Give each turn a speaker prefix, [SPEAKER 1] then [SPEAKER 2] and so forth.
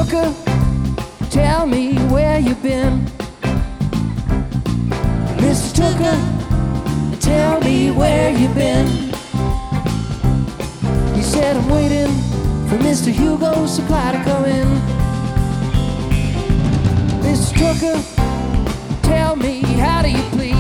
[SPEAKER 1] Tucker, tell me where you've been. Mr. Tucker, tell me where you've been. He said, I'm waiting for Mr. Hugo's supply to come in. Mr. Tucker, tell me, how do you please?